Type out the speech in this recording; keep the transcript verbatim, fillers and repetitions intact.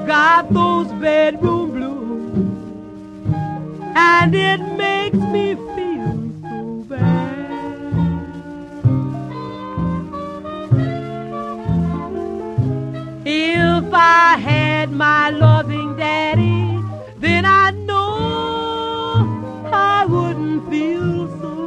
got those bedroom blues, and it makes me feel so bad. If I had my loving daddy, then I know I wouldn't feel so